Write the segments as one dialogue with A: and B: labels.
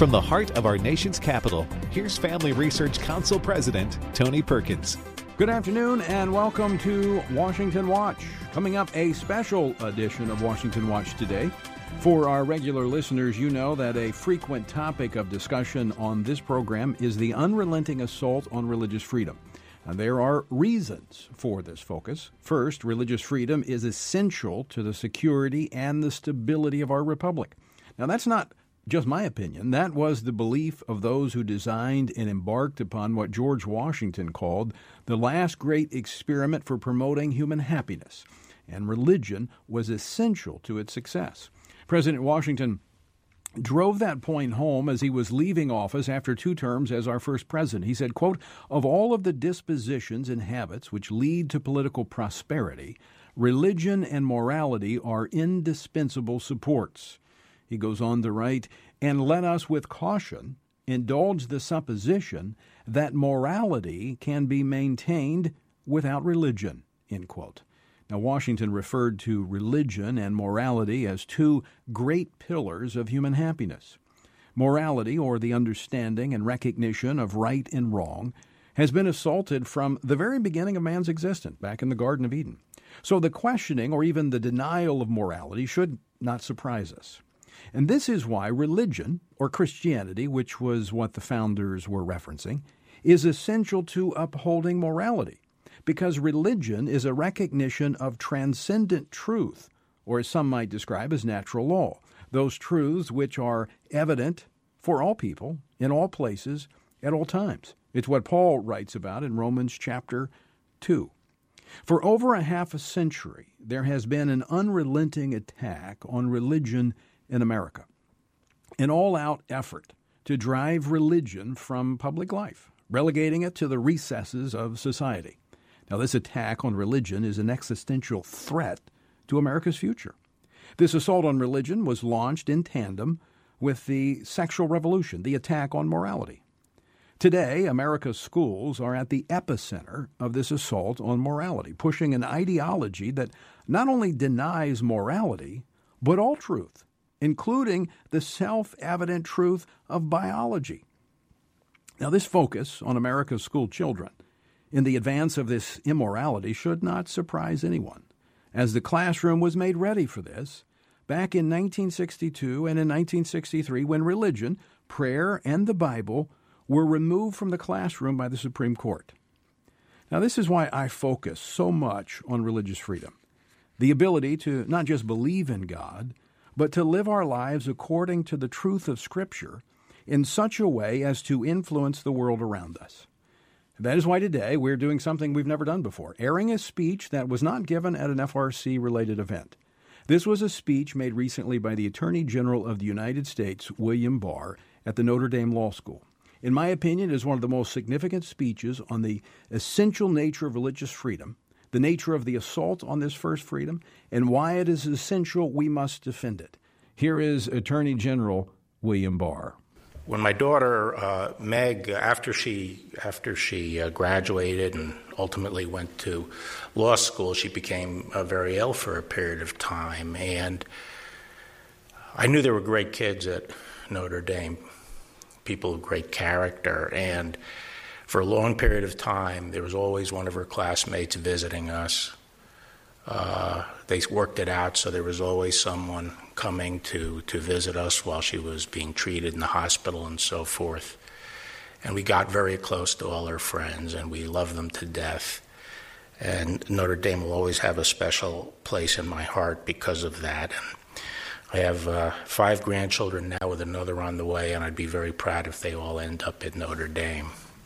A: From the heart of our nation's capital, here's Family Research Council President Tony Perkins.
B: Good afternoon and welcome to Washington Watch. Coming up, a special edition of Washington Watch today. For our regular listeners, you know that a frequent topic of discussion on this program is the unrelenting assault on religious freedom. And there are reasons for this focus. First, religious freedom is essential to the security and the stability of our republic. Now, that's not just my opinion. That was the belief of those who designed and embarked upon what George Washington called the last great experiment for promoting human happiness. And religion was essential to its success. President Washington drove that point home as he was leaving office after 2 terms as our first president. He said, quote, "Of all of the dispositions and habits which lead to political prosperity, religion and morality are indispensable supports." He goes on to write, "And let us with caution indulge the supposition that morality can be maintained without religion," end quote. Now, Washington referred to religion and morality as 2 great pillars of human happiness. Morality, or the understanding and recognition of right and wrong, has been assaulted from the very beginning of man's existence, back in the Garden of Eden. So the questioning or even the denial of morality should not surprise us. And this is why religion, or Christianity, which was what the founders were referencing, is essential to upholding morality. Because religion is a recognition of transcendent truth, or as some might describe as natural law, those truths which are evident for all people, in all places, at all times. It's what Paul writes about in Romans chapter 2. For over a half a century, there has been an unrelenting attack on religion in America, an all-out effort to drive religion from public life, relegating it to the recesses of society. Now, this attack on religion is an existential threat to America's future. This assault on religion was launched in tandem with the sexual revolution, the attack on morality. Today, America's schools are at the epicenter of this assault on morality, pushing an ideology that not only denies morality, but all truth, including the self-evident truth of biology. Now, this focus on America's school children in the advance of this immorality should not surprise anyone, as the classroom was made ready for this back in 1962 and in 1963 when religion, prayer, and the Bible were removed from the classroom by the Supreme Court. Now, this is why I focus so much on religious freedom, the ability to not just believe in God, but to live our lives according to the truth of Scripture in such a way as to influence the world around us. That is why today we're doing something we've never done before, airing a speech that was not given at an FRC-related event. This was a speech made recently by the Attorney General of the United States, William Barr, at the Notre Dame Law School. In my opinion, it is one of the most significant speeches on the essential nature of religious freedom, the nature of the assault on this first freedom, and why it is essential we must defend it. Here is Attorney General William Barr.
C: When my daughter, Meg, after she graduated and ultimately went to law school, she became very ill for a period of time. And I knew there were great kids at Notre Dame, people of great character. And for a long period of time, there was always one of her classmates visiting us. They worked it out, so there was always someone coming to visit us while she was being treated in the hospital and so forth. And we got very close to all her friends, and we loved them to death. And Notre Dame will always have a special place in my heart because of that. I have 5 grandchildren now with another on the way, and I'd be very proud if they all end up at Notre Dame.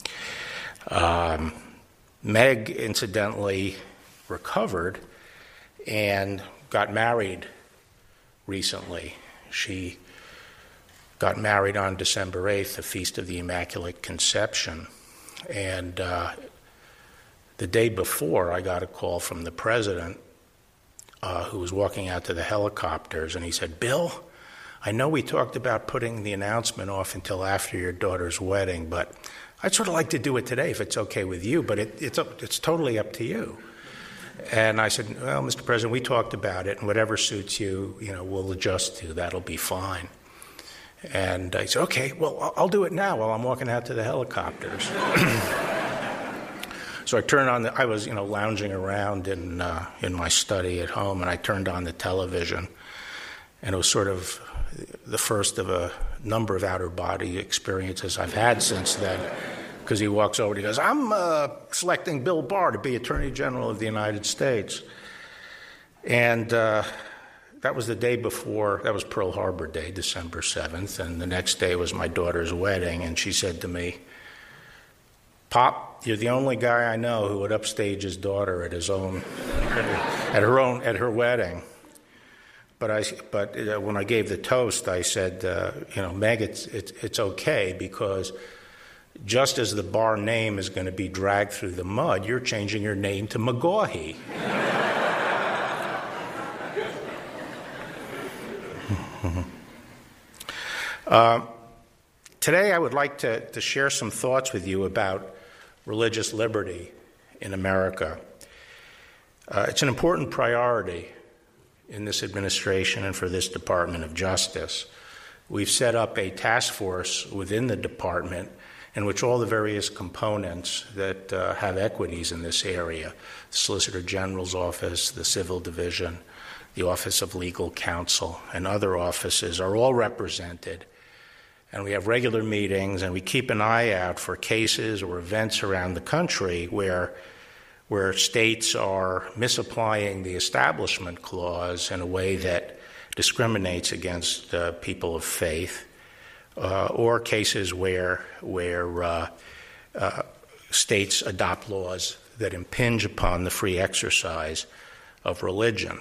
C: Meg, incidentally, recovered and got married recently. She got married on December 8th, the Feast of the Immaculate Conception. And the day before, I got a call from the president who was walking out to the helicopters, and he said, "Bill, I know we talked about putting the announcement off until after your daughter's wedding, but I'd sort of like to do it today if it's okay with you, but it's totally up to you." And I said, "Well, Mr. President, we talked about it, and whatever suits you, we'll adjust to. That'll be fine." And I said, okay, well, I'll do it now while I'm walking out to the helicopters. So I turned on I was, lounging around in my study at home, and I turned on the television, and it was sort of the first of a number of outer-body experiences I've had since then, because he walks over and he goes, I'm selecting Bill Barr to be Attorney General of the United States. And that was the day before, that was Pearl Harbor Day, December 7th, and the next day was my daughter's wedding, and she said to me, Pop, you're the only guy I know who would upstage his daughter at her wedding. But when I gave the toast, I said, Meg, it's okay, because just as the Barr name is going to be dragged through the mud, you're changing your name to McGaughey. Today I would like to share some thoughts with you about religious liberty in America. It's an important priority in this administration and for this Department of Justice. We've set up a task force within the department in which all the various components that have equities in this area, the Solicitor General's Office, the Civil Division, the Office of Legal Counsel, and other offices are all represented. And we have regular meetings, and we keep an eye out for cases or events around the country where states are misapplying the Establishment Clause in a way that discriminates against people of faith, or cases where states adopt laws that impinge upon the free exercise of religion.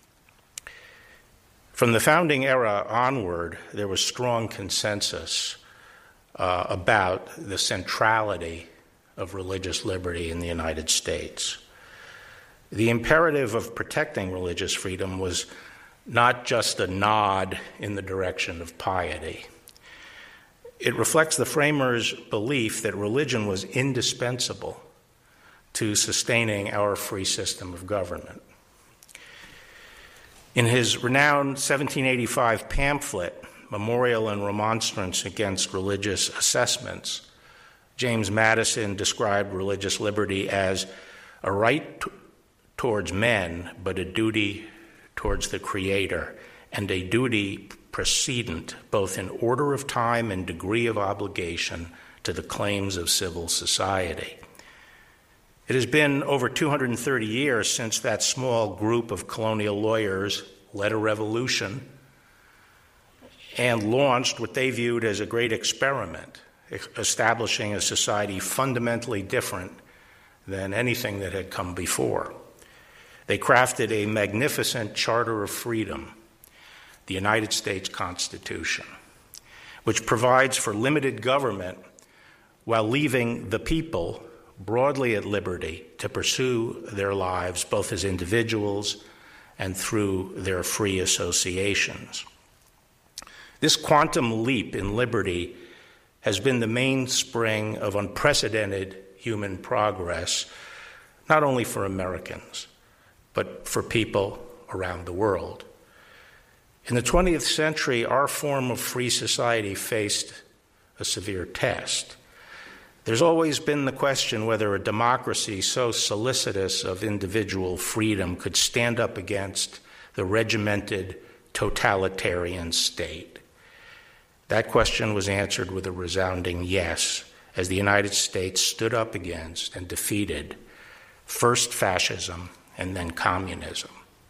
C: From the founding era onward, there was strong consensus about the centrality of religious liberty in the United States. The imperative of protecting religious freedom was not just a nod in the direction of piety. It reflects the framers' belief that religion was indispensable to sustaining our free system of government. In his renowned 1785 pamphlet, Memorial and Remonstrance Against Religious Assessments, James Madison described religious liberty as a right towards men, but a duty towards the Creator, and a duty precedent, both in order of time and degree of obligation, to the claims of civil society. It has been over 230 years since that small group of colonial lawyers led a revolution and launched what they viewed as a great experiment, establishing a society fundamentally different than anything that had come before. They crafted a magnificent charter of freedom, the United States Constitution, which provides for limited government while leaving the people broadly at liberty to pursue their lives both as individuals and through their free associations. This quantum leap in liberty has been the mainspring of unprecedented human progress, not only for Americans, but for people around the world. In the 20th century, our form of free society faced a severe test. There's always been the question whether a democracy so solicitous of individual freedom could stand up against the regimented totalitarian state. That question was answered with a resounding yes, as the United States stood up against and defeated first fascism and then communism.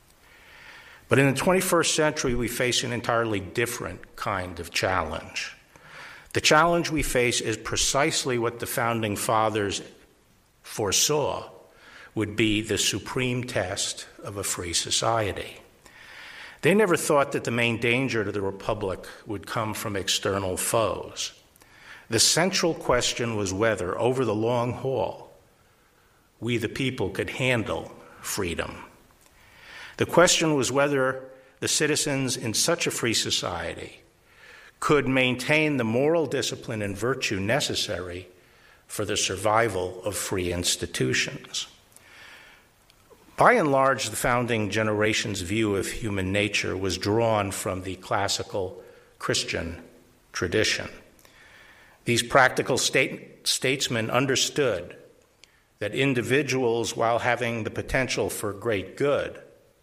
C: But in the 21st century, we face an entirely different kind of challenge. The challenge we face is precisely what the Founding Fathers foresaw would be the supreme test of a free society. They never thought that the main danger to the Republic would come from external foes. The central question was whether, over the long haul, we the people could handle freedom. The question was whether the citizens in such a free society could maintain the moral discipline and virtue necessary for the survival of free institutions. By and large, the founding generation's view of human nature was drawn from the classical Christian tradition. These practical statesmen understood that individuals, while having the potential for great good,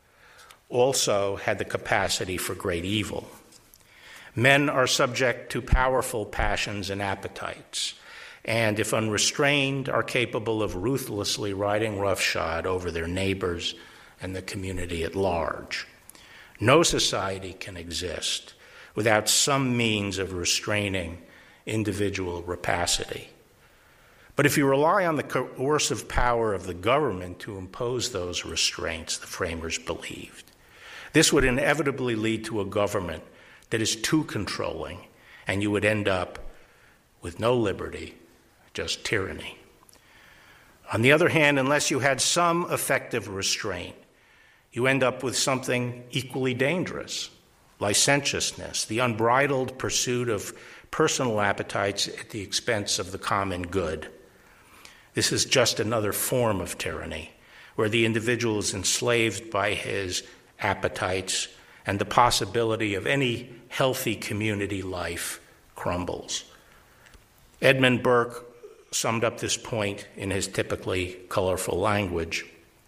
C: also had the capacity for great evil. Men are subject to powerful passions and appetites, and if unrestrained, are capable of ruthlessly riding roughshod over their neighbors and the community at large. No society can exist without some means of restraining individual rapacity. But if you rely on the coercive power of the government to impose those restraints, the framers believed, this would inevitably lead to a government that is too controlling, and you would end up with no liberty, just tyranny. On the other hand, unless you had some effective restraint, you end up with something equally dangerous: licentiousness, the unbridled pursuit of personal appetites at the expense of the common good. This is just another form of tyranny, where the individual is enslaved by his appetites and the possibility of any healthy community life crumbles. Edmund Burke summed up this point in his typically colorful language.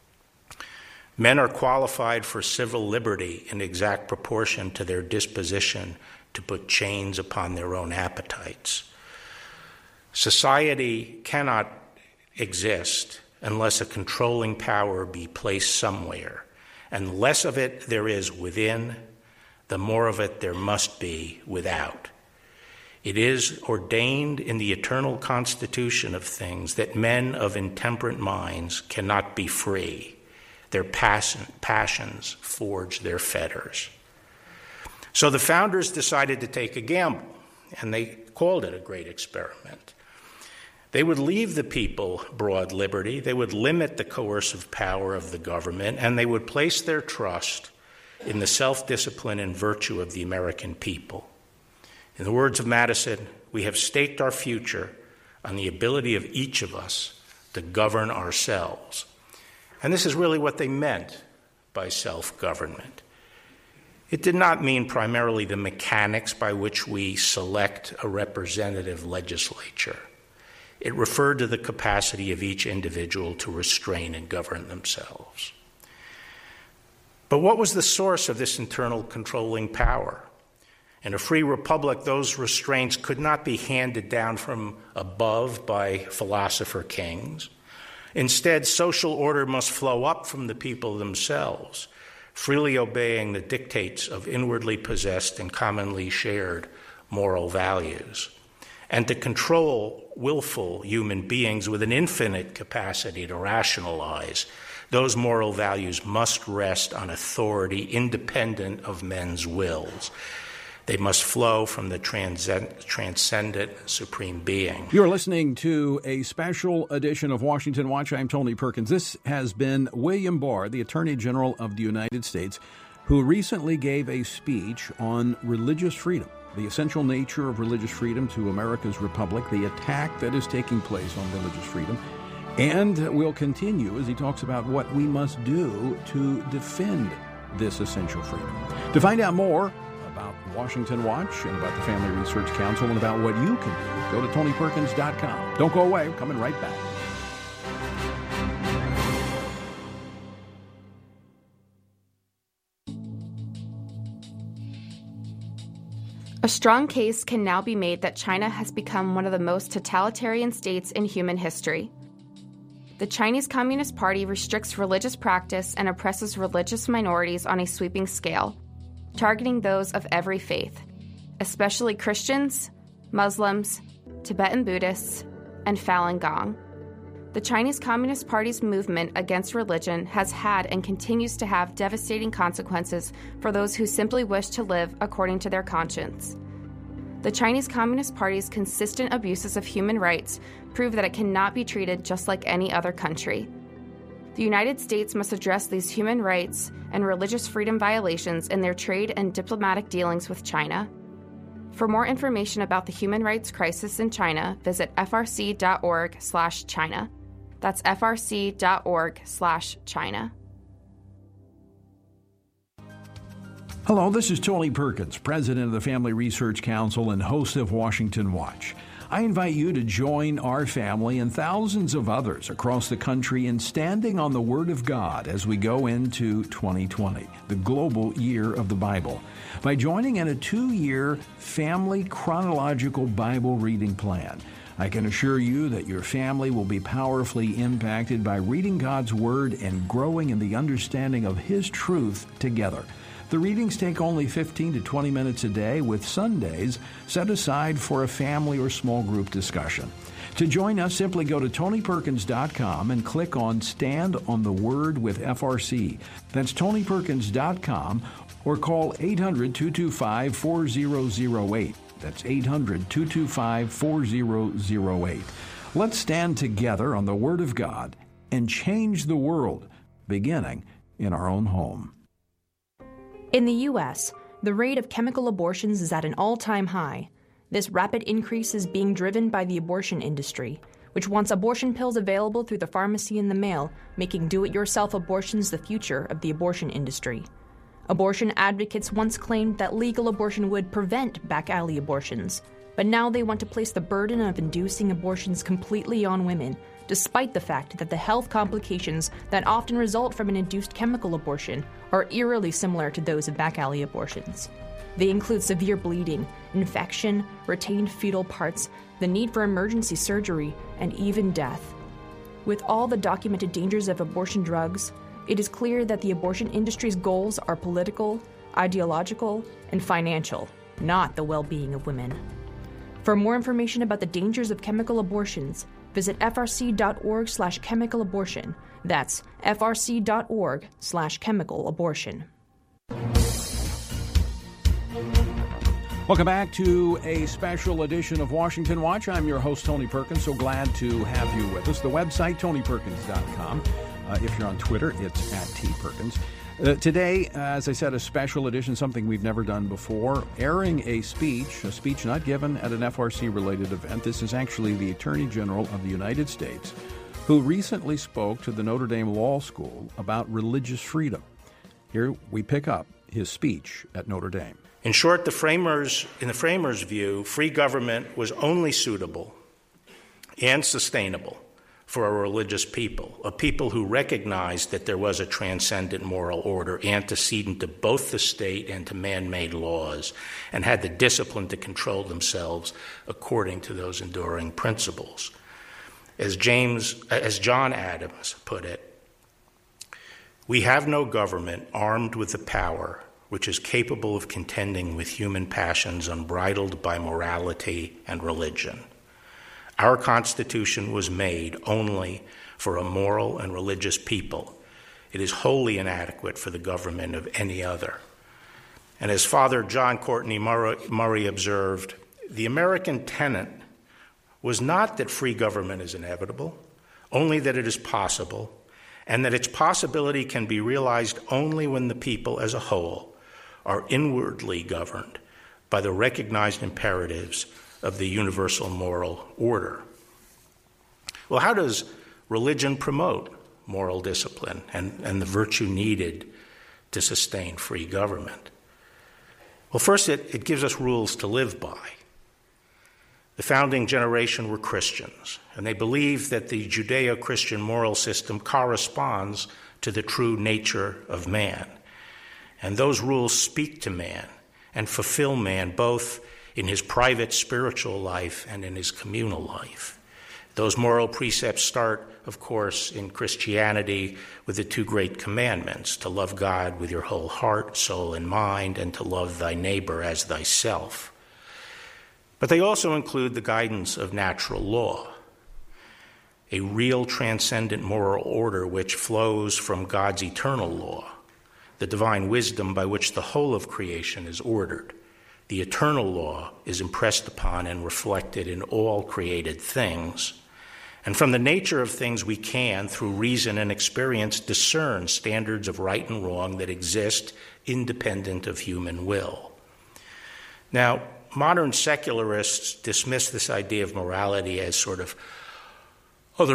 C: Men are qualified for civil liberty in exact proportion to their disposition to put chains upon their own appetites. Society cannot exist unless a controlling power be placed somewhere, and the less of it there is within, the more of it there must be without. It is ordained in the eternal constitution of things that men of intemperate minds cannot be free. Their passions forge their fetters. So the founders decided to take a gamble, and they called it a great experiment. They would leave the people broad liberty, they would limit the coercive power of the government, and they would place their trust in the self-discipline and virtue of the American people. In the words of Madison, we have staked our future on the ability of each of us to govern ourselves. And this is really what they meant by self-government. It did not mean primarily the mechanics by which we select a representative legislature. It referred to the capacity of each individual to restrain and govern themselves. But what was the source of this internal controlling power? In a free republic, those restraints could not be handed down from above by philosopher kings. Instead, social order must flow up from the people themselves, freely obeying the dictates of inwardly possessed and commonly shared moral values. And to control willful human beings with an infinite capacity to rationalize, those moral values must rest on authority independent of men's wills. They must flow from the transcendent supreme being.
B: You're listening to a special edition of Washington Watch. I'm Tony Perkins. This has been William Barr, the Attorney General of the United States, who recently gave a speech on religious freedom, the essential nature of religious freedom to America's republic, the attack that is taking place on religious freedom, and will continue as he talks about what we must do to defend this essential freedom. To find out more about Washington Watch and about the Family Research Council and about what you can do, go to TonyPerkins.com. Don't go away. We're coming right back.
D: A strong case can now be made that China has become one of the most totalitarian states in human history. The Chinese Communist Party restricts religious practice and oppresses religious minorities on a sweeping scale, targeting those of every faith, especially Christians, Muslims, Tibetan Buddhists, and Falun Gong. The Chinese Communist Party's movement against religion has had and continues to have devastating consequences for those who simply wish to live according to their conscience. The Chinese Communist Party's consistent abuses of human rights prove that it cannot be treated just like any other country. The United States must address these human rights and religious freedom violations in their trade and diplomatic dealings with China. For more information about the human rights crisis in China, visit frc.org/China. That's frc.org/China.
B: Hello, this is Tony Perkins, president of the Family Research Council and host of Washington Watch. I invite you to join our family and thousands of others across the country in standing on the Word of God as we go into 2020, the global year of the Bible, by joining in a 2-year family chronological Bible reading plan. I can assure you that your family will be powerfully impacted by reading God's Word and growing in the understanding of His truth together. The readings take only 15 to 20 minutes a day, with Sundays set aside for a family or small group discussion. To join us, simply go to TonyPerkins.com and click on Stand on the Word with FRC. That's TonyPerkins.com, or call 800-225-4008. That's 800-225-4008. Let's stand together on the Word of God and change the world, beginning in our own home.
E: In the U.S., the rate of chemical abortions is at an all-time high. This rapid increase is being driven by the abortion industry, which wants abortion pills available through the pharmacy in the mail, making do-it-yourself abortions the future of the abortion industry. Abortion advocates once claimed that legal abortion would prevent back-alley abortions, but now they want to place the burden of inducing abortions completely on women, despite the fact that the health complications that often result from an induced chemical abortion are eerily similar to those of back-alley abortions. They include severe bleeding, infection, retained fetal parts, the need for emergency surgery, and even death. With all the documented dangers of abortion drugs, it is clear that the abortion industry's goals are political, ideological, and financial, not the well-being of women. For more information about the dangers of chemical abortions, visit frc.org/chemicalabortion. That's frc.org/chemicalabortion.
B: Welcome back to a special edition of Washington Watch. I'm your host, Tony Perkins. So glad to have you with us. The website, TonyPerkins.com. If you're on Twitter, it's @tperkins. Today, as I said, a special edition, something we've never done before, airing a speech not given at an FRC-related event. This is actually the Attorney General of the United States, who recently spoke to the Notre Dame Law School about religious freedom. Here we pick up his speech at Notre Dame.
C: In short, in the framers' view, free government was only suitable and sustainable for a religious people, a people who recognized that there was a transcendent moral order antecedent to both the state and to man-made laws, and had the discipline to control themselves according to those enduring principles. As John Adams put it, we have no government armed with the power which is capable of contending with human passions unbridled by morality and religion. Our Constitution was made only for a moral and religious people. It is wholly inadequate for the government of any other. And as Father John Courtney Murray observed, the American tenet was not that free government is inevitable, only that it is possible, and that its possibility can be realized only when the people as a whole are inwardly governed by the recognized imperatives of the universal moral order. Well, how does religion promote moral discipline and the virtue needed to sustain free government? Well, first, it gives us rules to live by. The founding generation were Christians, and they believed that the Judeo-Christian moral system corresponds to the true nature of man. And those rules speak to man and fulfill man both in his private spiritual life and in his communal life. Those moral precepts start, of course, in Christianity with the two great commandments, to love God with your whole heart, soul, and mind, and to love thy neighbor as thyself. But they also include the guidance of natural law, a real transcendent moral order which flows from God's eternal law, the divine wisdom by which the whole of creation is ordered. The eternal law is impressed upon and reflected in all created things. And from the nature of things, we can, through reason and experience, discern standards of right and wrong that exist independent of human will. Now, modern secularists dismiss this idea of morality as sort of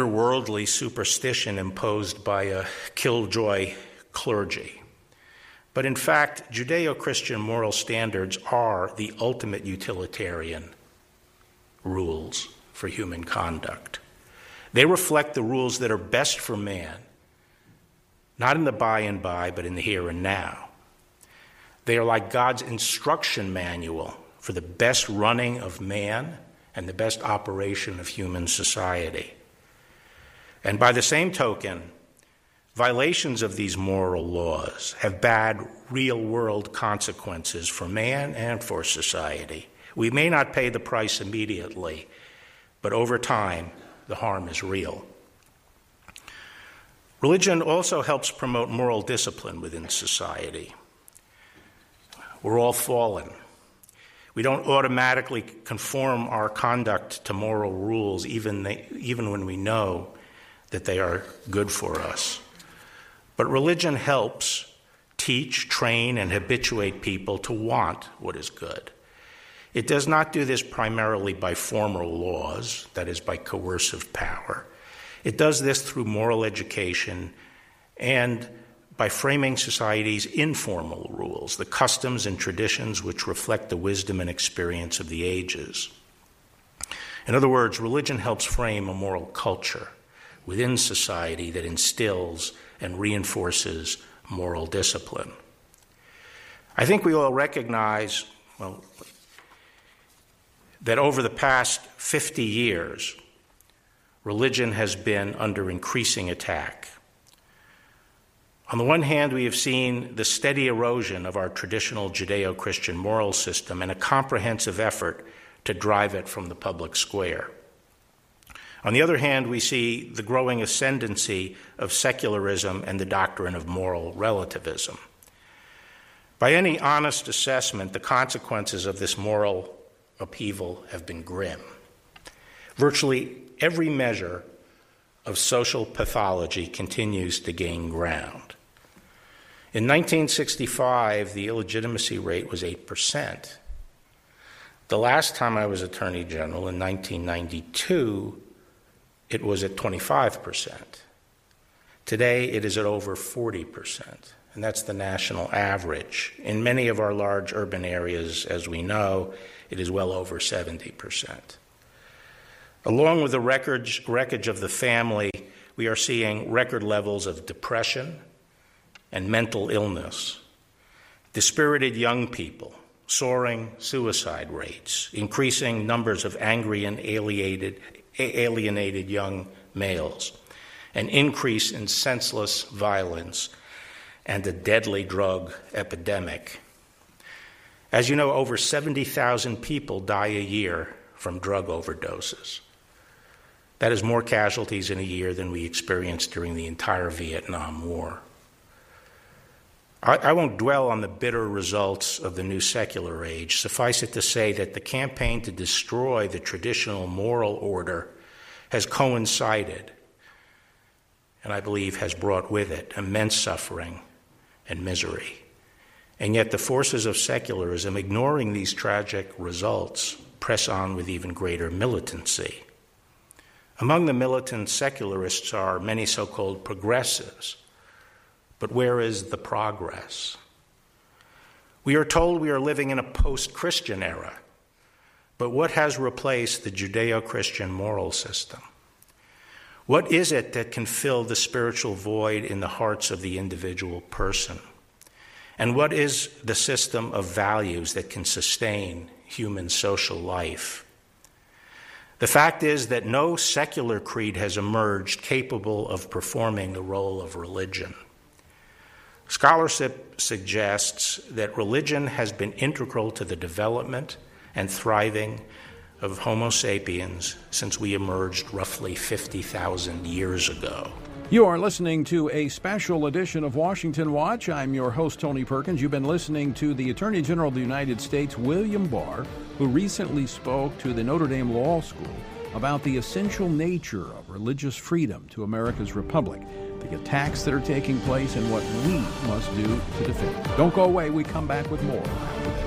C: otherworldly superstition imposed by a killjoy clergy. But in fact, Judeo-Christian moral standards are the ultimate utilitarian rules for human conduct. They reflect the rules that are best for man, not in the by and by, but in the here and now. They are like God's instruction manual for the best running of man and the best operation of human society. And by the same token, violations of these moral laws have bad real-world consequences for man and for society. We may not pay the price immediately, but over time, the harm is real. Religion also helps promote moral discipline within society. We're all fallen. We don't automatically conform our conduct to moral rules, even when we know that they are good for us. But religion helps teach, train, and habituate people to want what is good. It does not do this primarily by formal laws, that is, by coercive power. It does this through moral education and by framing society's informal rules, the customs and traditions which reflect the wisdom and experience of the ages. In other words, religion helps frame a moral culture within society that instills and reinforces moral discipline. I think we all recognize, that over the past 50 years, religion has been under increasing attack. On the one hand, we have seen the steady erosion of our traditional Judeo-Christian moral system and a comprehensive effort to drive it from the public square. On the other hand, we see the growing ascendancy of secularism and the doctrine of moral relativism. By any honest assessment, the consequences of this moral upheaval have been grim. Virtually every measure of social pathology continues to gain ground. In 1965, the illegitimacy rate was 8%. The last time I was Attorney General, in 1992, it was at 25%. Today, it is at over 40%, and that's the national average. In many of our large urban areas, as we know, it is well over 70%. Along with the wreckage of the family, we are seeing record levels of depression and mental illness, dispirited young people, soaring suicide rates, increasing numbers of angry and alienated young males, an increase in senseless violence, and a deadly drug epidemic. As you know, over 70,000 people die a year from drug overdoses. That is more casualties in a year than we experienced during the entire Vietnam War. I won't dwell on the bitter results of the new secular age. Suffice it to say that the campaign to destroy the traditional moral order has coincided, and I believe has brought with it immense suffering and misery. And yet the forces of secularism, ignoring these tragic results, press on with even greater militancy. Among the militant secularists are many so-called progressives. But where is the progress? We are told we are living in a post-Christian era, but what has replaced the Judeo-Christian moral system? What is it that can fill the spiritual void in the hearts of the individual person? And what is the system of values that can sustain human social life? The fact is that no secular creed has emerged capable of performing the role of religion. Scholarship suggests that religion has been integral to the development and thriving of Homo sapiens since we emerged roughly 50,000 years ago.
B: You are listening to a special edition of Washington Watch. I'm your host, Tony Perkins. You've been listening to the Attorney General of the United States, William Barr, who recently spoke to the Notre Dame Law School about the essential nature of religious freedom to America's republic, the attacks that are taking place, and what we must do to defend it. Don't go away. We come back with more after this.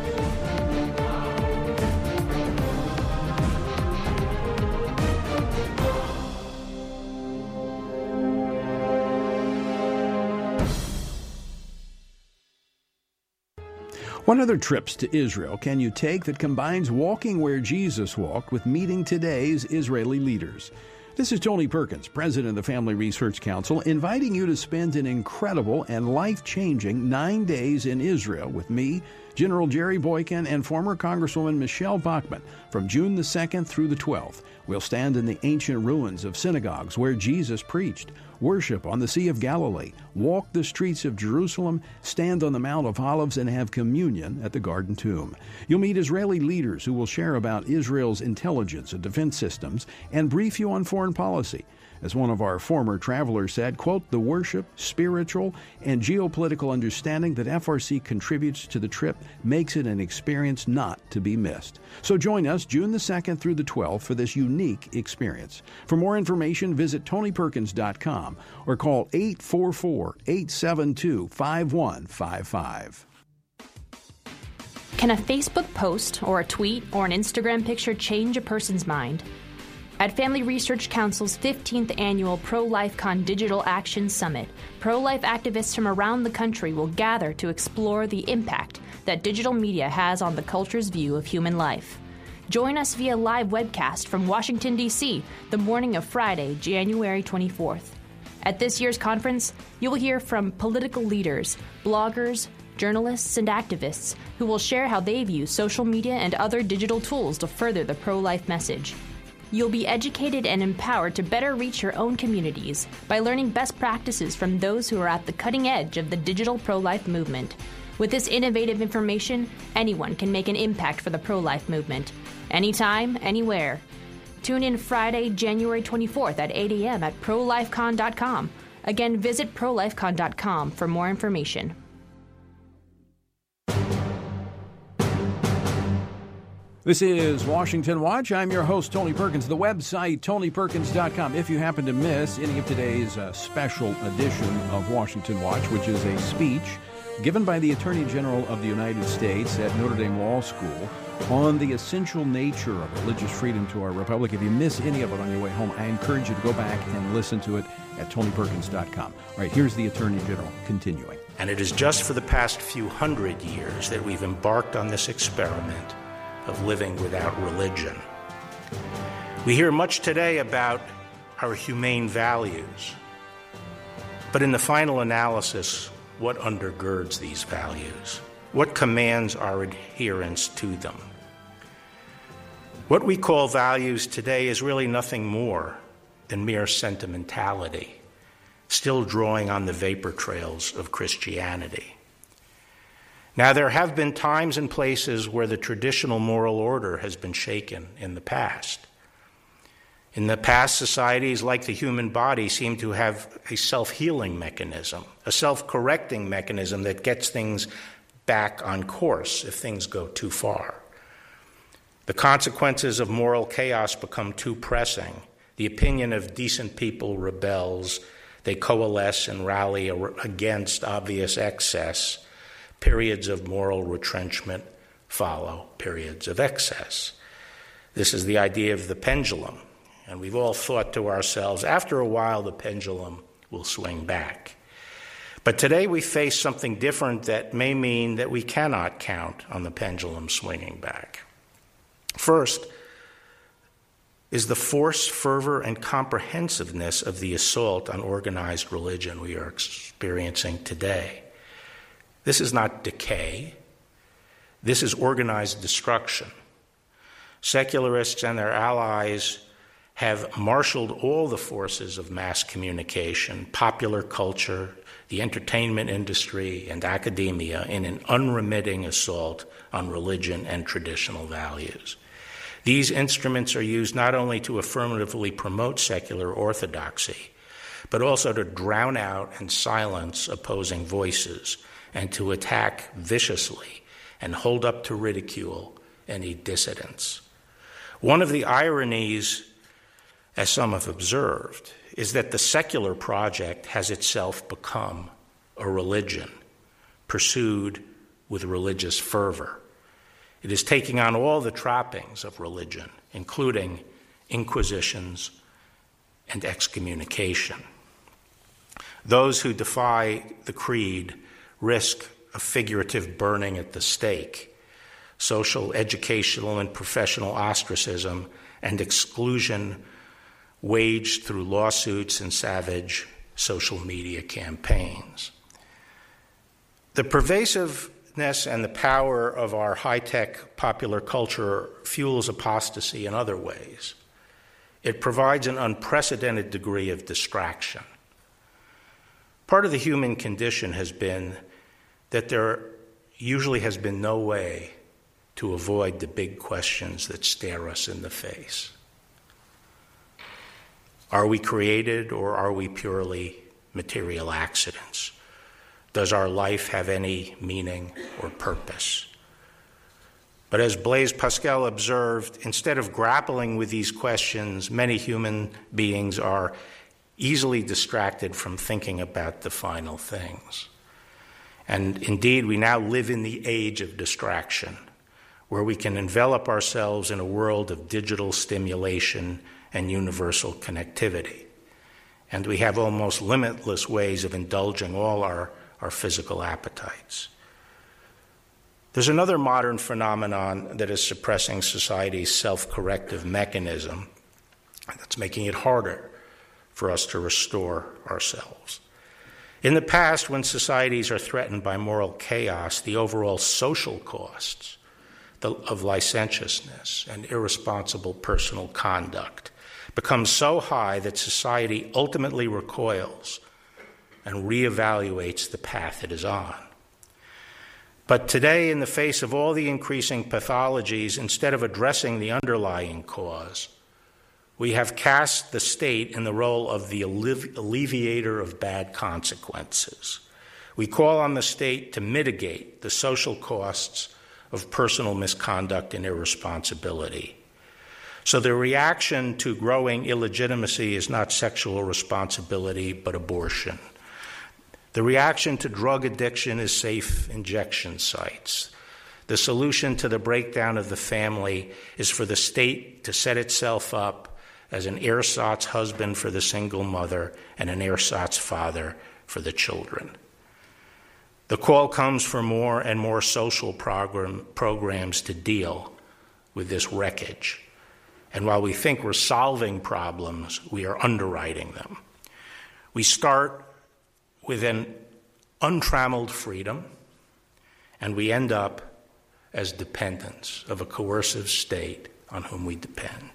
B: What other trips to Israel can you take that combines walking where Jesus walked with meeting today's Israeli leaders? This is Tony Perkins, president of the Family Research Council, inviting you to spend an incredible and life-changing 9 days in Israel with me, General Jerry Boykin, and former Congresswoman Michelle Bachmann from June the 2nd through the 12th. We'll stand in the ancient ruins of synagogues where Jesus preached, worship on the Sea of Galilee, walk the streets of Jerusalem, stand on the Mount of Olives, and have communion at the Garden Tomb. You'll meet Israeli leaders who will share about Israel's intelligence and defense systems and brief you on foreign policy. As one of our former travelers said, quote, the worship, spiritual, and geopolitical understanding that FRC contributes to the trip makes it an experience not to be missed. So join us June the 2nd through the 12th for this unique experience. For more information, visit TonyPerkins.com or call 844-872-5155.
E: Can a Facebook post or a tweet or an Instagram picture change a person's mind? At Family Research Council's 15th annual Pro-LifeCon Digital Action Summit, pro-life activists from around the country will gather to explore the impact that digital media has on the culture's view of human life. Join us via live webcast from Washington, D.C., the morning of Friday, January 24th. At this year's conference, you will hear from political leaders, bloggers, journalists, and activists who will share how they view social media and other digital tools to further the pro-life message. You'll be educated and empowered to better reach your own communities by learning best practices from those who are at the cutting edge of the digital pro-life movement. With this innovative information, anyone can make an impact for the pro-life movement. Anytime, anywhere. Tune in Friday, January 24th at 8 a.m. at prolifecon.com. Again, visit prolifecon.com for more information.
B: This is Washington Watch. I'm your host, Tony Perkins. The website, TonyPerkins.com. If you happen to miss any of today's special edition of Washington Watch, which is a speech given by the Attorney General of the United States at Notre Dame Law School on the essential nature of religious freedom to our republic. If you miss any of it on your way home, I encourage you to go back and listen to it at TonyPerkins.com. All right, here's the Attorney General continuing.
C: And it is just for the past few hundred years that we've embarked on this experiment of living without religion. We hear much today about our humane values, but in the final analysis, what undergirds these values? What commands our adherence to them? What we call values today is really nothing more than mere sentimentality, still drawing on the vapor trails of Christianity. Now, there have been times and places where the traditional moral order has been shaken in the past. In the past, societies like the human body seem to have a self-healing mechanism, a self-correcting mechanism that gets things back on course if things go too far. The consequences of moral chaos become too pressing. The opinion of decent people rebels. They coalesce and rally against obvious excess. Periods of moral retrenchment follow periods of excess. This is the idea of the pendulum, and we've all thought to ourselves, after a while the pendulum will swing back. But today we face something different that may mean that we cannot count on the pendulum swinging back. First is the force, fervor, and comprehensiveness of the assault on organized religion we are experiencing today. This is not decay. This is organized destruction. Secularists and their allies have marshaled all the forces of mass communication, popular culture, the entertainment industry, and academia in an unremitting assault on religion and traditional values. These instruments are used not only to affirmatively promote secular orthodoxy, but also to drown out and silence opposing voices, and to attack viciously and hold up to ridicule any dissidents. One of the ironies, as some have observed, is that the secular project has itself become a religion pursued with religious fervor. It is taking on all the trappings of religion, including inquisitions and excommunication. Those who defy the creed risk a figurative burning at the stake, social, educational, and professional ostracism and exclusion waged through lawsuits and savage social media campaigns. The pervasiveness and the power of our high-tech popular culture fuels apostasy in other ways. It provides an unprecedented degree of distraction. Part of the human condition has been that there usually has been no way to avoid the big questions that stare us in the face. Are we created, or are we purely material accidents? Does our life have any meaning or purpose? But as Blaise Pascal observed, instead of grappling with these questions, many human beings are easily distracted from thinking about the final things. And indeed, we now live in the age of distraction, where we can envelop ourselves in a world of digital stimulation and universal connectivity. And we have almost limitless ways of indulging all our physical appetites. There's another modern phenomenon that is suppressing society's self-corrective mechanism that's making it harder for us to restore ourselves. In the past, when societies are threatened by moral chaos, the overall social costs of licentiousness and irresponsible personal conduct become so high that society ultimately recoils and reevaluates the path it is on. But today, in the face of all the increasing pathologies, instead of addressing the underlying cause, we have cast the state in the role of the alleviator of bad consequences. We call on the state to mitigate the social costs of personal misconduct and irresponsibility. So the reaction to growing illegitimacy is not sexual responsibility, but abortion. The reaction to drug addiction is safe injection sites. The solution to the breakdown of the family is for the state to set itself up as an ersatz husband for the single mother and an ersatz father for the children. The call comes for more and more social programs to deal with this wreckage. And while we think we're solving problems, we are underwriting them. We start with an untrammeled freedom, and we end up as dependents of a coercive state on whom we depend.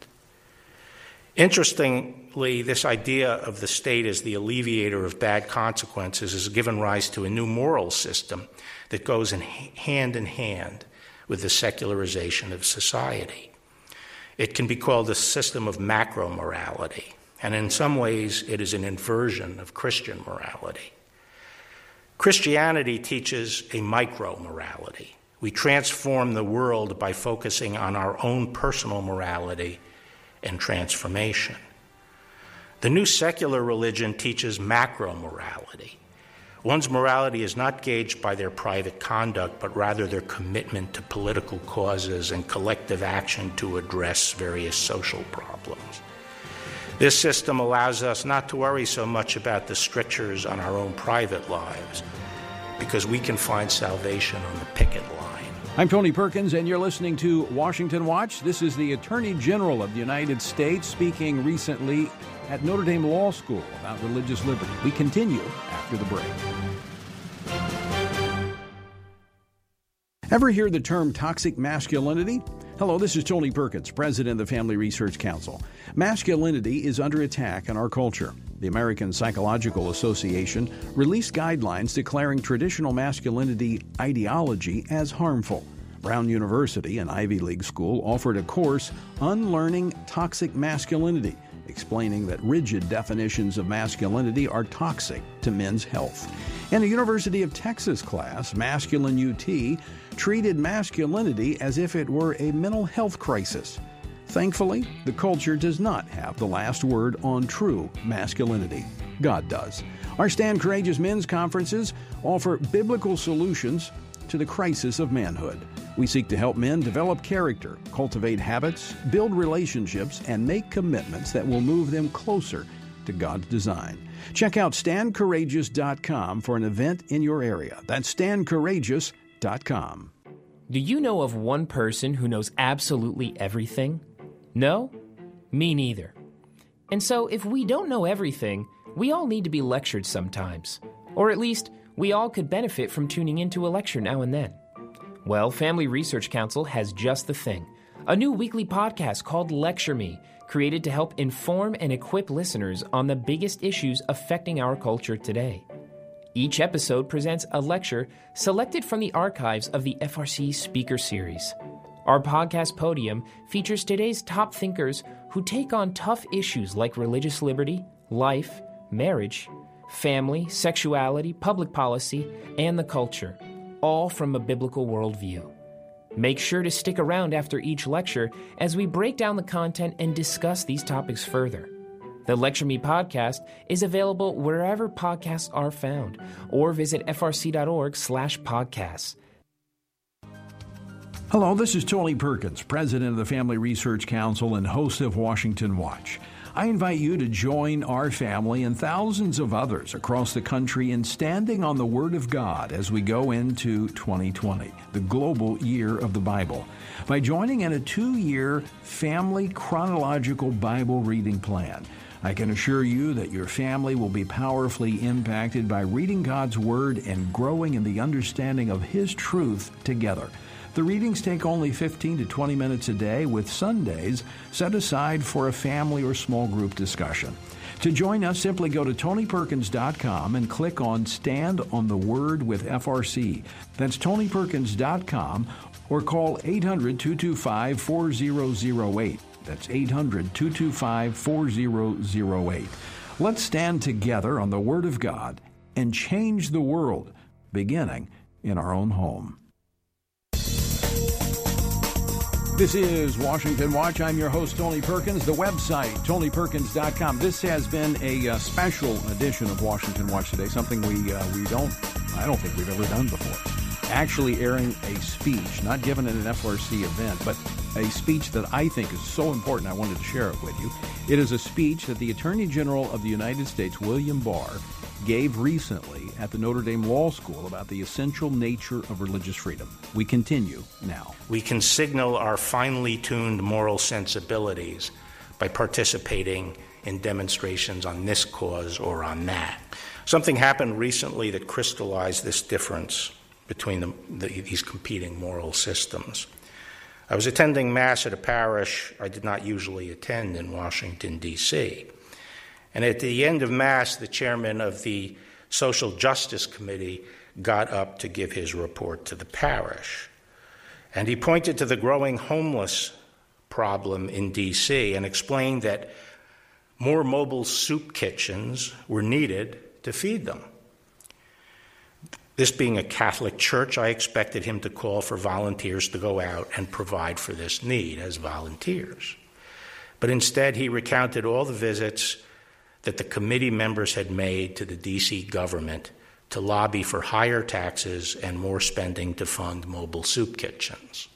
C: Interestingly, this idea of the state as the alleviator of bad consequences has given rise to a new moral system that goes hand in hand with the secularization of society. It can be called a system of macro-morality, and in some ways it is an inversion of Christian morality. Christianity teaches a micro-morality. We transform the world by focusing on our own personal morality and transformation. The new secular religion teaches macro-morality. One's morality is not gauged by their private conduct, but rather their commitment to political causes and collective action to address various social problems. This system allows us not to worry so much about the strictures on our own private lives, because we can find salvation on the picket line.
B: I'm Tony Perkins, and you're listening to Washington Watch. This is the Attorney General of the United States speaking recently at Notre Dame Law School about religious liberty. We continue after the break. Ever hear the term toxic masculinity? Hello, this is Tony Perkins, president of the Family Research Council. Masculinity is under attack in our culture. The American Psychological Association released guidelines declaring traditional masculinity ideology as harmful. Brown University, an Ivy League school, offered a course, Unlearning Toxic Masculinity, explaining that rigid definitions of masculinity are toxic to men's health. And a University of Texas class, Masculine UT, treated masculinity as if it were a mental health crisis. Thankfully, the culture does not have the last word on true masculinity. God does. Our Stand Courageous Men's conferences offer biblical solutions to the crisis of manhood. We seek to help men develop character, cultivate habits, build relationships, and make commitments that will move them closer to God's design. Check out standcourageous.com for an event in your area. That's standcourageous.com.
F: Do you know of one person who knows absolutely everything? No? Me neither. And so if we don't know everything, we all need to be lectured sometimes. Or at least, we all could benefit from tuning into a lecture now and then. Well, Family Research Council has just the thing. A new weekly podcast called Lecture Me, created to help inform and equip listeners on the biggest issues affecting our culture today. Each episode presents a lecture selected from the archives of the FRC Speaker Series. Our podcast podium features today's top thinkers who take on tough issues like religious liberty, life, marriage, family, sexuality, public policy, and the culture, all from a biblical worldview. Make sure to stick around after each lecture as we break down the content and discuss these topics further. The Lecture Me podcast is available wherever podcasts are found, or visit frc.org/podcasts.
B: Hello, this is Tony Perkins, president of the Family Research Council and host of Washington Watch. I invite you to join our family and thousands of others across the country in standing on the Word of God as we go into 2020, the global year of the Bible, by joining in a 2-year family chronological Bible reading plan. I can assure you that your family will be powerfully impacted by reading God's Word and growing in the understanding of His truth together. The readings take only 15 to 20 minutes a day, with Sundays set aside for a family or small group discussion. To join us, simply go to TonyPerkins.com and click on Stand on the Word with FRC. That's TonyPerkins.com, or call 800-225-4008. That's 800-225-4008. Let's stand together on the Word of God and change the world, beginning in our own home. This is Washington Watch. I'm your host, Tony Perkins. The website, TonyPerkins.com. This has been a special edition of Washington Watch today, something I don't think we've ever done before. Actually airing a speech, not given at an FRC event, but a speech that I think is so important I wanted to share it with you. It is a speech that the Attorney General of the United States, William Barr, gave recently at the Notre Dame Law School about the essential nature of religious freedom. We continue now.
C: We can signal our finely tuned moral sensibilities by participating in demonstrations on this cause or on that. Something happened recently that crystallized this difference between these competing moral systems. I was attending Mass at a parish I did not usually attend in Washington, D.C., and at the end of Mass, the chairman of the Social Justice Committee got up to give his report to the parish. And he pointed to the growing homeless problem in D.C. and explained that more mobile soup kitchens were needed to feed them. This being a Catholic church, I expected him to call for volunteers to go out and provide for this need as volunteers. But instead, he recounted all the visits that the committee members had made to the D.C. government to lobby for higher taxes and more spending to fund mobile soup kitchens.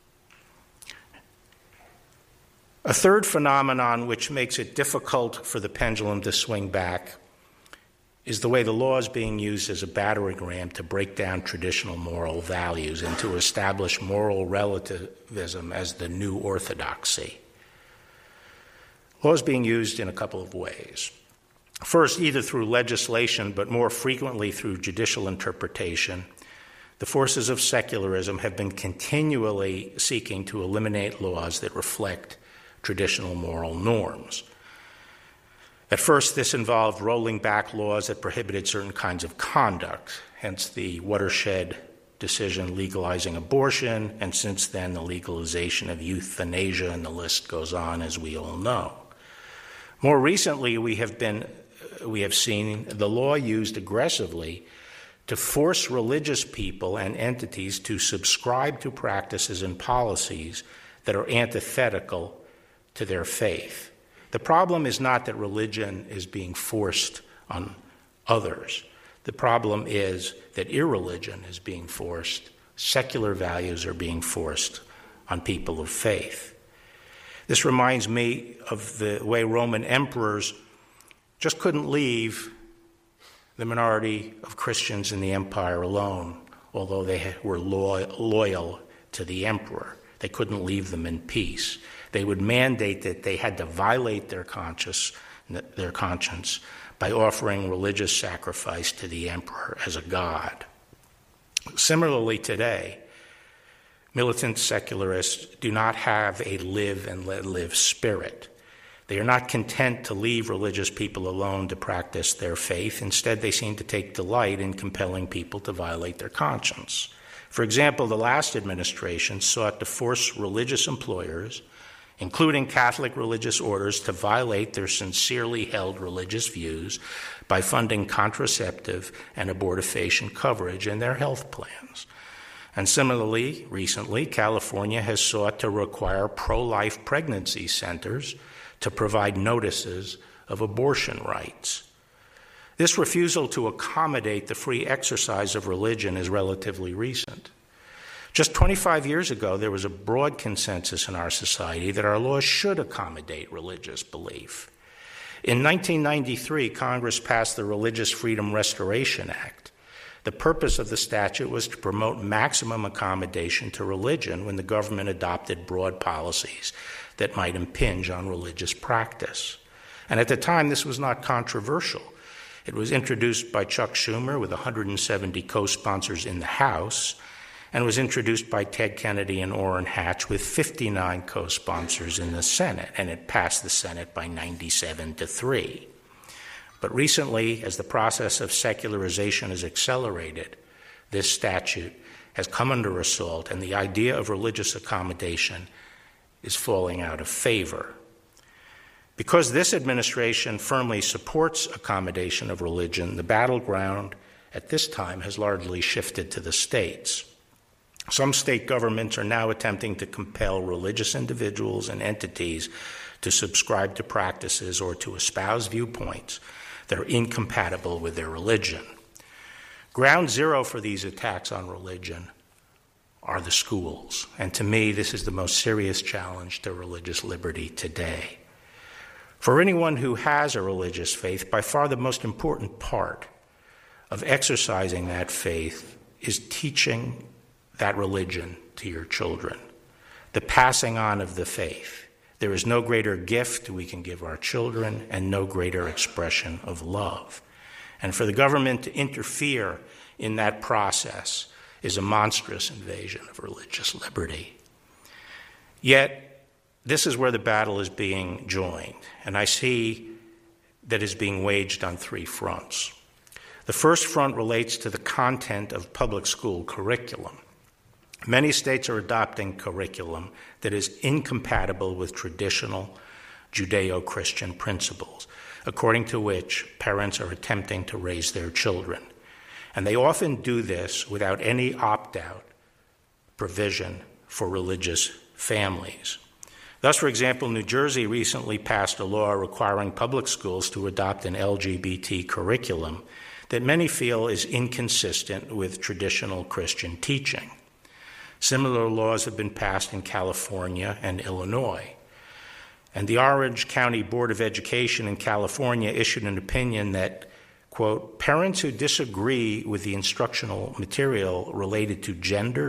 C: A third phenomenon which makes it difficult for the pendulum to swing back is the way the law is being used as a battering ram to break down traditional moral values and to establish moral relativism as the new orthodoxy. Law is being used in a couple of ways. First, either through legislation, but more frequently through judicial interpretation, the forces of secularism have been continually seeking to eliminate laws that reflect traditional moral norms. At first, this involved rolling back laws that prohibited certain kinds of conduct, hence the watershed decision legalizing abortion, and since then the legalization of euthanasia, and the list goes on, as we all know. More recently, we have seen the law used aggressively to force religious people and entities to subscribe to practices and policies that are antithetical to their faith. The problem is not that religion is being forced on others. The problem is that irreligion is being forced. Secular values are being forced on people of faith. This reminds me of the way Roman emperors just couldn't leave the minority of Christians in the empire alone, although they were loyal to the emperor. They couldn't leave them in peace. They would mandate that they had to violate their conscience by offering religious sacrifice to the emperor as a god. Similarly, today, militant secularists do not have a live and let live spirit. They are not content to leave religious people alone to practice their faith. Instead, they seem to take delight in compelling people to violate their conscience. For example, the last administration sought to force religious employers, including Catholic religious orders, to violate their sincerely held religious views by funding contraceptive and abortifacient coverage in their health plans. And similarly, recently, California has sought to require pro-life pregnancy centers to provide notices of abortion rights. This refusal to accommodate the free exercise of religion is relatively recent. Just 25 years ago, there was a broad consensus in our society that our laws should accommodate religious belief. In 1993, Congress passed the Religious Freedom Restoration Act. The purpose of the statute was to promote maximum accommodation to religion when the government adopted broad policies that might impinge on religious practice. And at the time, this was not controversial. It was introduced by Chuck Schumer with 170 co-sponsors in the House, and was introduced by Ted Kennedy and Orrin Hatch with 59 co-sponsors in the Senate, and it passed the Senate by 97-3. But recently, as the process of secularization has accelerated, this statute has come under assault, and the idea of religious accommodation is falling out of favor. Because this administration firmly supports accommodation of religion, the battleground at this time has largely shifted to the states. Some state governments are now attempting to compel religious individuals and entities to subscribe to practices or to espouse viewpoints that are incompatible with their religion. Ground zero for these attacks on religion are the schools. And to me, this is the most serious challenge to religious liberty today. For anyone who has a religious faith, by far the most important part of exercising that faith is teaching that religion to your children, the passing on of the faith. There is no greater gift we can give our children and no greater expression of love. And for the government to interfere in that process is a monstrous invasion of religious liberty. Yet, this is where the battle is being joined, and I see that is being waged on three fronts. The first front relates to the content of public school curriculum. Many states are adopting curriculum that is incompatible with traditional Judeo-Christian principles, according to which parents are attempting to raise their children. And they often do this without any opt-out provision for religious families. Thus, for example, New Jersey recently passed a law requiring public schools to adopt an LGBT curriculum that many feel is inconsistent with traditional Christian teaching. Similar laws have been passed in California and Illinois. And the Orange County Board of Education in California issued an opinion that, quote, parents who disagree with the instructional material related to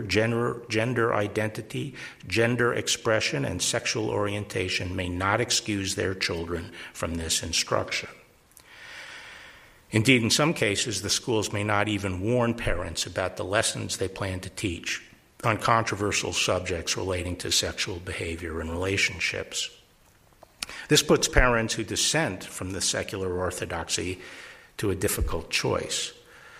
C: gender identity, gender expression, and sexual orientation may not excuse their children from this instruction. Indeed, in some cases, the schools may not even warn parents about the lessons they plan to teach on controversial subjects relating to sexual behavior and relationships. This puts parents who dissent from the secular orthodoxy to a difficult choice.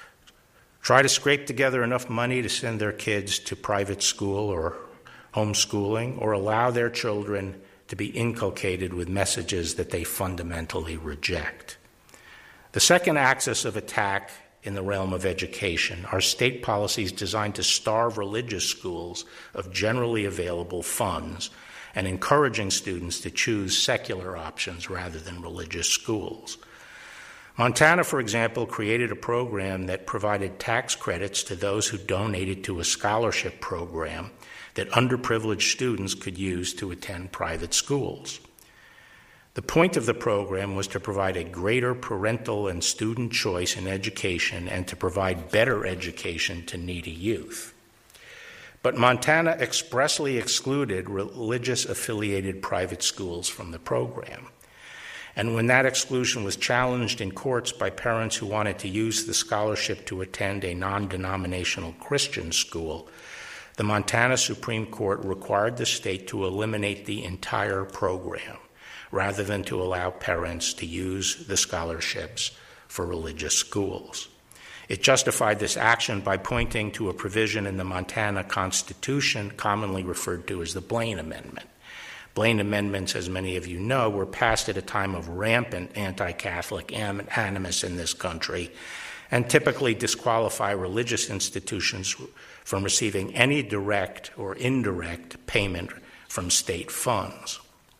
C: Try to scrape together enough money to send their kids to private school or homeschooling, or allow their children to be inculcated with messages that they fundamentally reject. The second axis of attack in the realm of education are state policies designed to starve religious schools of generally available funds and encouraging students to choose secular options rather than religious schools. Montana, for example, created a program that provided tax credits to those who donated to a scholarship program that underprivileged students could use to attend private schools. The point of the program was to provide a greater parental and student choice in education and to provide better education to needy youth. But Montana expressly excluded religious-affiliated private schools from the program. And when that exclusion was challenged in courts by parents who wanted to use the scholarship to attend a non-denominational Christian school, the Montana Supreme Court required the state to eliminate the entire program, rather than to allow parents to use the scholarships for religious schools. It justified this action by pointing to a provision in the Montana Constitution commonly referred to as the Blaine Amendment. Blaine amendments, as many of you know, were passed at a time of rampant anti-Catholic animus in this country and typically disqualify religious institutions from receiving any direct or indirect payment from state funds.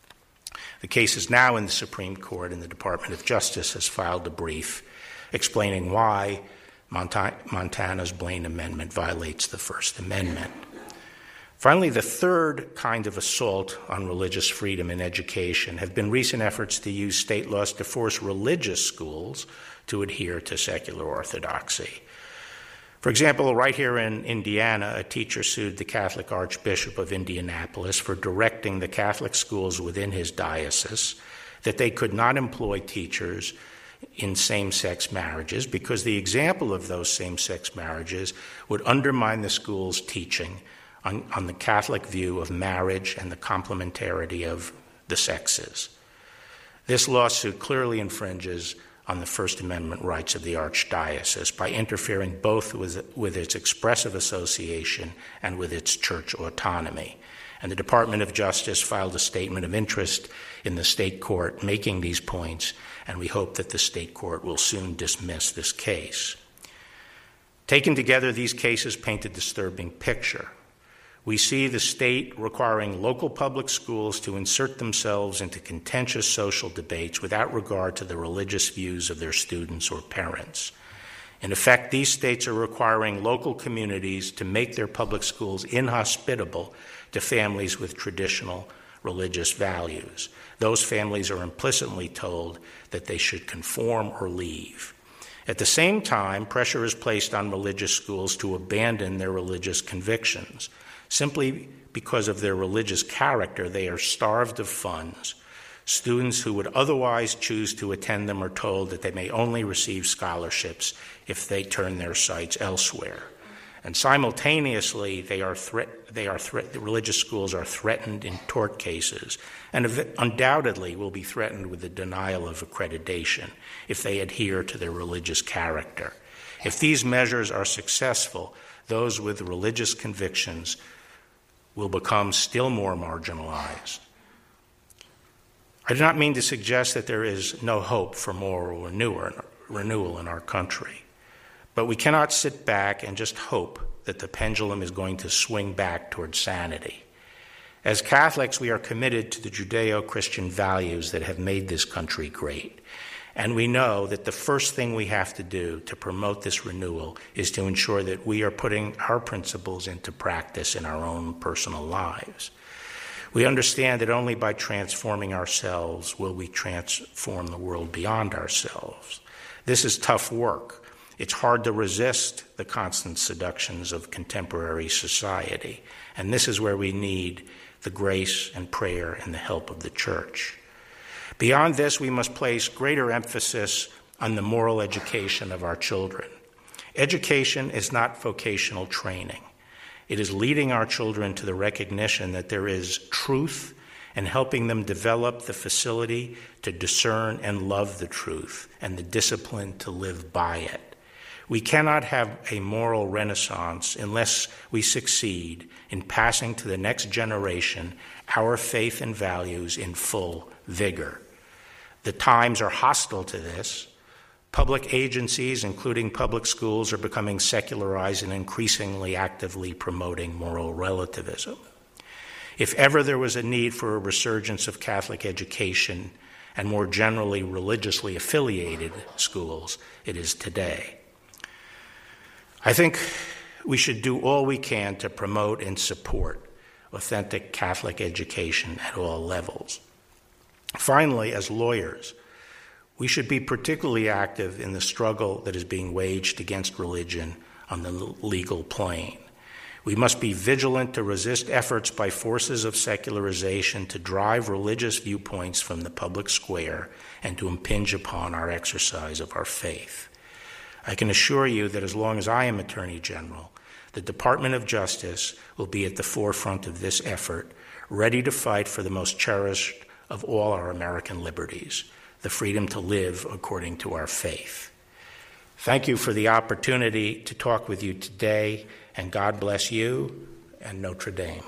C: The case is now in the Supreme Court, and the Department of Justice has filed a brief explaining why Montana's Blaine Amendment violates the First Amendment. Finally, the third kind of assault on religious freedom in education have been recent efforts to use state laws to force religious schools to adhere to secular orthodoxy. For example, right here in Indiana, a teacher sued the Catholic Archbishop of Indianapolis for directing the Catholic schools within his diocese that they could not employ teachers in same-sex marriages because the example of those same-sex marriages would undermine the school's teaching on the Catholic view of marriage and the complementarity of the sexes. This lawsuit clearly infringes on the First Amendment rights of the Archdiocese by interfering both with its expressive association and with its church autonomy. And the Department of Justice filed a statement of interest in the state court making these points, and we hope that the state court will soon dismiss this case. Taken together, these cases paint a disturbing picture. We see the state requiring local public schools to insert themselves into contentious social debates without regard to the religious views of their students or parents. In effect, these states are requiring local communities to make their public schools inhospitable to families with traditional religious values. Those families are implicitly told that they should conform or leave. At the same time, pressure is placed on religious schools to abandon their religious convictions. Simply because of their religious character, they are starved of funds. Students who would otherwise choose to attend them are told that they may only receive scholarships if they turn their sights elsewhere. And simultaneously, the religious schools are threatened in tort cases and undoubtedly will be threatened with the denial of accreditation if they adhere to their religious character. If these measures are successful, those with religious convictions will become still more marginalized. I do not mean to suggest that there is no hope for moral renewal in our country, but we cannot sit back and just hope that the pendulum is going to swing back toward sanity. As Catholics, we are committed to the Judeo-Christian values that have made this country great. And we know that the first thing we have to do to promote this renewal is to ensure that we are putting our principles into practice in our own personal lives. We understand that only by transforming ourselves will we transform the world beyond ourselves. This is tough work. It's hard to resist the constant seductions of contemporary society. And this is where we need the grace and prayer and the help of the Church. Beyond this, we must place greater emphasis on the moral education of our children. Education is not vocational training. It is leading our children to the recognition that there is truth and helping them develop the facility to discern and love the truth and the discipline to live by it. We cannot have a moral renaissance unless we succeed in passing to the next generation our faith and values in full vigor. The times are hostile to this. Public agencies, including public schools, are becoming secularized and increasingly actively promoting moral relativism. If ever there was a need for a resurgence of Catholic education and more generally religiously affiliated schools, it is today. I think we should do all we can to promote and support authentic Catholic education at all levels. Finally, as lawyers, we should be particularly active in the struggle that is being waged against religion on the legal plane. We must be vigilant to resist efforts by forces of secularization to drive religious viewpoints from the public square and to impinge upon our exercise of our faith. I can assure you that as long as I am Attorney General, the Department of Justice will be at the forefront of this effort, ready to fight for the most cherished of all our American liberties, the freedom to live according to our faith. Thank you for the opportunity to talk with you today, and God bless you and Notre Dame.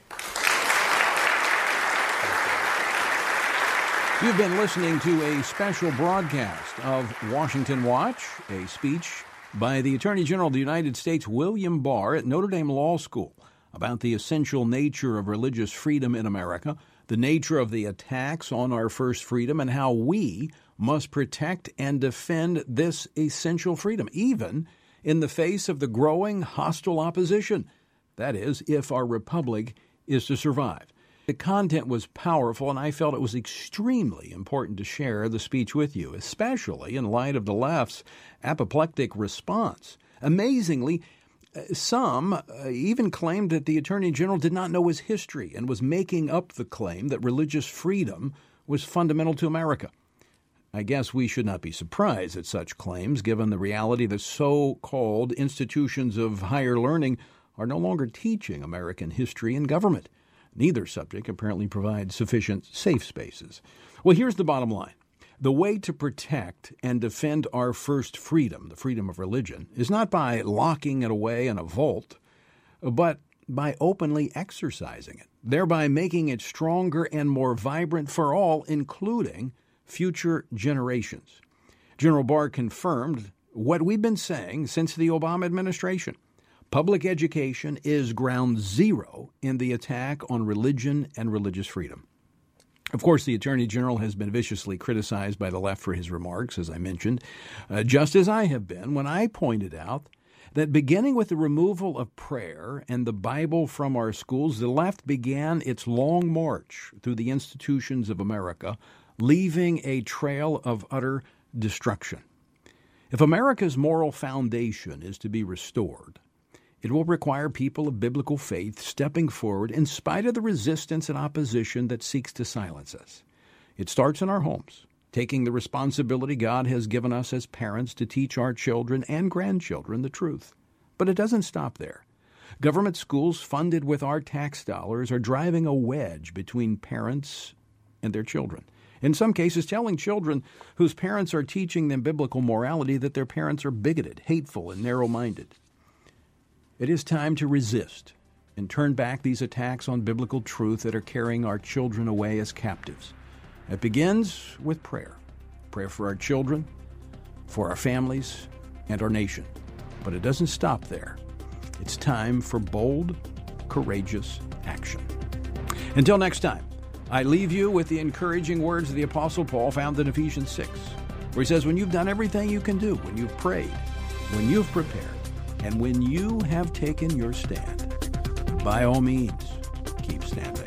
B: You've been listening to a special broadcast of Washington Watch, a speech by the Attorney General of the United States, William Barr, at Notre Dame Law School about the essential nature of religious freedom in America, the nature of the attacks on our first freedom, and how we must protect and defend this essential freedom, even in the face of the growing hostile opposition. That is, if our republic is to survive. The content was powerful, and I felt it was extremely important to share the speech with you, especially in light of the left's apoplectic response. Amazingly, some even claimed that the Attorney General did not know his history and was making up the claim that religious freedom was fundamental to America. I guess we should not be surprised at such claims, given the reality that so-called institutions of higher learning are no longer teaching American history and government. Neither subject apparently provides sufficient safe spaces. Well, here's the bottom line. The way to protect and defend our first freedom, the freedom of religion, is not by locking it away in a vault, but by openly exercising it, thereby making it stronger and more vibrant for all, including future generations. General Barr confirmed what we've been saying since the Obama administration. Public education is ground zero in the attack on religion and religious freedom. Of course, the Attorney General has been viciously criticized by the left for his remarks, as I mentioned, just as I have been when I pointed out that beginning with the removal of prayer and the Bible from our schools, the left began its long march through the institutions of America, leaving a trail of utter destruction. If America's moral foundation is to be restored, it will require people of biblical faith stepping forward in spite of the resistance and opposition that seeks to silence us. It starts in our homes, taking the responsibility God has given us as parents to teach our children and grandchildren the truth. But it doesn't stop there. Government schools funded with our tax dollars are driving a wedge between parents and their children. In some cases, telling children whose parents are teaching them biblical morality that their parents are bigoted, hateful, and narrow-minded. It is time to resist and turn back these attacks on biblical truth that are carrying our children away as captives. It begins with prayer. Prayer for our children, for our families, and our nation. But it doesn't stop there. It's time for bold, courageous action. Until next time, I leave you with the encouraging words of the Apostle Paul found in Ephesians 6, where he says, when you've done everything you can do, when you've prayed, when you've prepared, and when you have taken your stand, by all means, keep standing.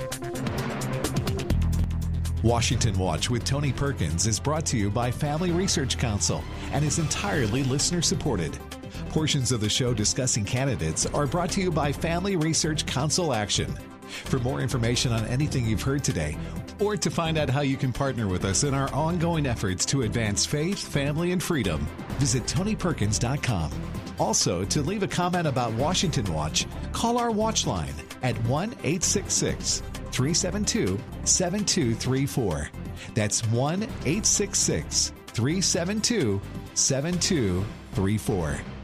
A: Washington Watch with Tony Perkins is brought to you by Family Research Council and is entirely listener-supported. Portions of the show discussing candidates are brought to you by Family Research Council Action. For more information on anything you've heard today, or to find out how you can partner with us in our ongoing efforts to advance faith, family, and freedom, visit TonyPerkins.com. Also, to leave a comment about Washington Watch, call our watch line at 1-866-372-7234. That's 1-866-372-7234.